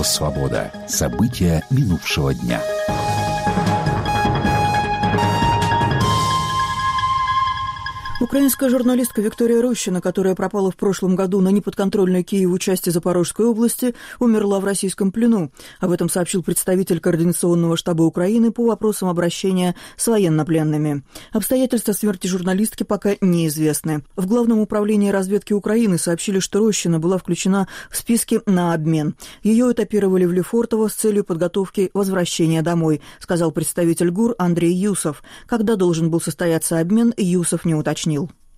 «Свобода». События минувшего дня. Украинская журналистка Виктория Рощина, которая пропала в прошлом году на неподконтрольной Киеву части Запорожской области, умерла в российском плену. Об этом сообщил представитель Координационного штаба Украины по вопросам обращения с военнопленными. Обстоятельства смерти журналистки пока неизвестны. В Главном управлении разведки Украины сообщили, что Рощина была включена в списки на обмен. Ее этапировали в Лефортово с целью подготовки возвращения домой, сказал представитель ГУР Андрей Юсов. Когда должен был состояться обмен, Юсов не уточнил.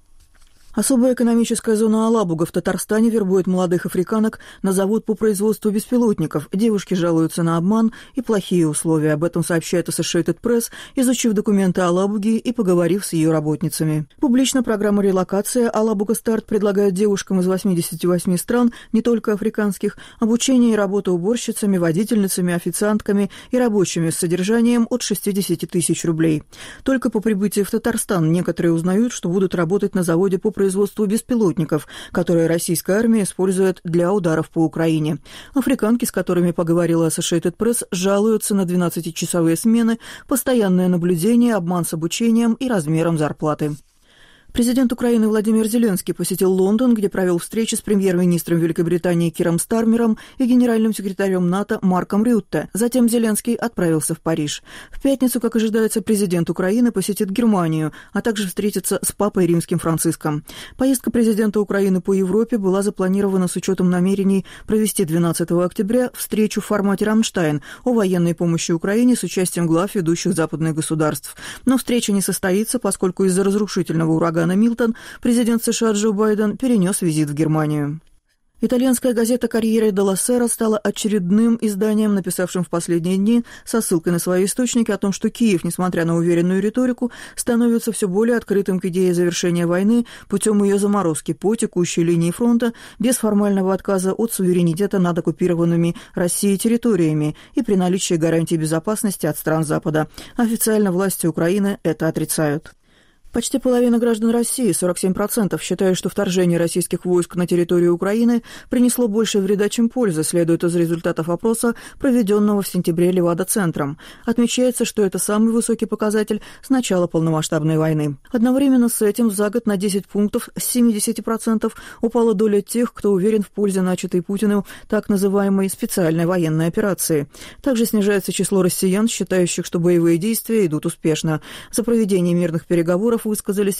Особая экономическая зона Алабуга в Татарстане вербует молодых африканок на завод по производству беспилотников. Девушки жалуются на обман и плохие условия. Об этом сообщает Associated Press, изучив документы Алабуги и поговорив с ее работницами. Публично программа релокации «Алабуга Старт» предлагает девушкам из 88 стран, не только африканских, обучение и работу уборщицами, водительницами, официантками и рабочими с содержанием от 60 тысяч рублей. Только по прибытии в Татарстан некоторые узнают, что будут работать на заводе по производству беспилотников, которые российская армия использует для ударов по Украине. Африканки, с которыми поговорила Associated Press, жалуются на 12-часовые смены, постоянное наблюдение, обман с обучением и размером зарплаты. Президент Украины Владимир Зеленский посетил Лондон, где провел встречи с премьер-министром Великобритании Киром Стармером и генеральным секретарем НАТО Марком Рютте. Затем Зеленский отправился в Париж. В пятницу, как ожидается, президент Украины посетит Германию, а также встретится с папой Римским Франциском. Поездка президента Украины по Европе была запланирована с учетом намерений провести 12 октября встречу в формате «Рамштайн» о военной помощи Украине с участием глав ведущих западных государств. Но встреча не состоится, поскольку из-за разрушительного урагана Милтон президент США Джо Байден перенес визит в Германию. Итальянская газета «Корьере делла Сера» стала очередным изданием, написавшим в последние дни со ссылкой на свои источники о том, что Киев, несмотря на уверенную риторику, становится все более открытым к идее завершения войны путем ее заморозки по текущей линии фронта без формального отказа от суверенитета над оккупированными Россией территориями и при наличии гарантий безопасности от стран Запада. Официально власти Украины это отрицают. Почти половина граждан России, 47%, считают, что вторжение российских войск на территорию Украины принесло больше вреда, чем пользы, следует из результатов опроса, проведенного в сентябре Левада-центром. Отмечается, что это самый высокий показатель с начала полномасштабной войны. Одновременно с этим за год на 10 пунктов с 70% упала доля тех, кто уверен в пользе начатой Путиным так называемой специальной военной операции. Также снижается число россиян, считающих, что боевые действия идут успешно. За проведение мирных переговоров высказались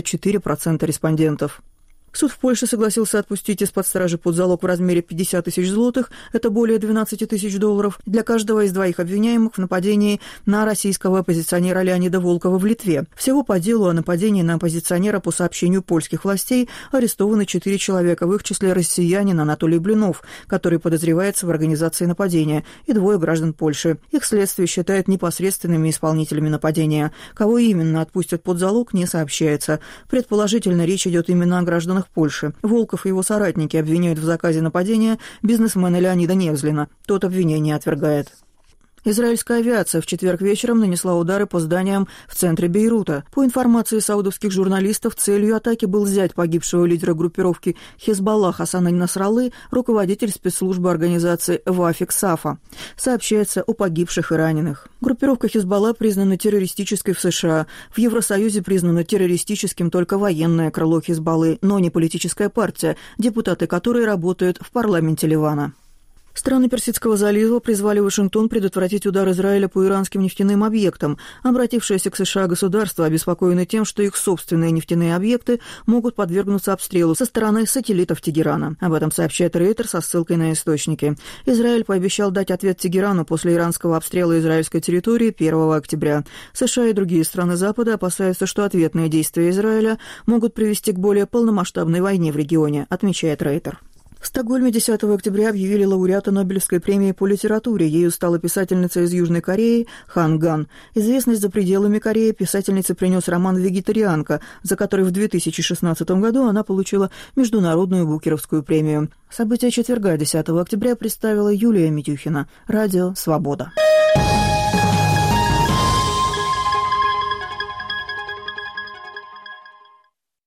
54% респондентов. Суд в Польше согласился отпустить из-под стражи под залог в размере 50 тысяч злотых, это более 12 тысяч долларов, для каждого из двоих обвиняемых в нападении на российского оппозиционера Леонида Волкова в Литве. Всего по делу о нападении на оппозиционера по сообщению польских властей арестованы 4 человека, в их числе россиянин Анатолий Блинов, который подозревается в организации нападения, и 2 граждан Польши. Их следствие считает непосредственными исполнителями нападения. Кого именно отпустят под залог, не сообщается. Предположительно, речь идет именно о гражданах Польши. Волков и его соратники обвиняют в заказе нападения бизнесмена Леонида Невзлина. Тот обвинение отвергает. Израильская авиация в четверг вечером нанесла удары по зданиям в центре Бейрута. По информации саудовских журналистов, целью атаки был зять погибшего лидера группировки Хезболла Хасана Насраллы, руководитель спецслужбы организации Вафик Сафа. Сообщается о погибших и раненых. Группировка Хезболла признана террористической в США. В Евросоюзе признано террористическим только военное крыло Хезболлы, но не политическая партия, депутаты которой работают в парламенте Ливана. Страны Персидского залива призвали Вашингтон предотвратить удар Израиля по иранским нефтяным объектам. Обратившееся к США государство обеспокоено тем, что их собственные нефтяные объекты могут подвергнуться обстрелу со стороны сателлитов Тегерана. Об этом сообщает Рейтер со ссылкой на источники. Израиль пообещал дать ответ Тегерану после иранского обстрела израильской территории 1 октября. США и другие страны Запада опасаются, что ответные действия Израиля могут привести к более полномасштабной войне в регионе, отмечает Рейтер. В Стокгольме 10 октября объявили лауреата Нобелевской премии по литературе. Ею стала писательница из Южной Кореи Хан Ган. Известность за пределами Кореи писательнице принес роман «Вегетарианка», за который в 2016 году она получила Международную Букеровскую премию. События четверга 10 октября представила Юлия Митюхина. Радио «Свобода».